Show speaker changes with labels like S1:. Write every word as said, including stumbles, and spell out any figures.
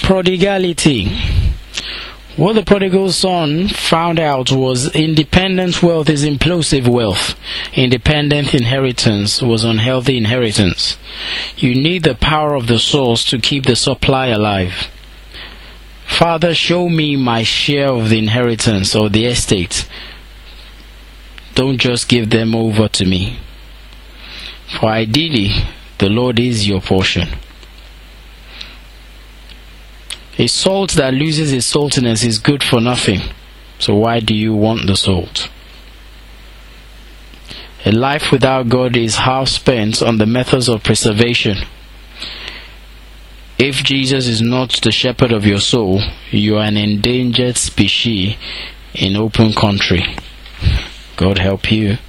S1: Prodigality. What the prodigal son found out was independent wealth is implosive wealth. Independent inheritance was unhealthy inheritance. You need the power of the source to keep the supply alive. Father, show me my share of the inheritance or the estate. Don't just give them over to me. For ideally, the Lord is your portion. A salt that loses its saltiness is good for nothing. So why do you want the salt? A life without God is half spent on the methods of preservation. If Jesus is not the shepherd of your soul, you are an endangered species in open country. God help you.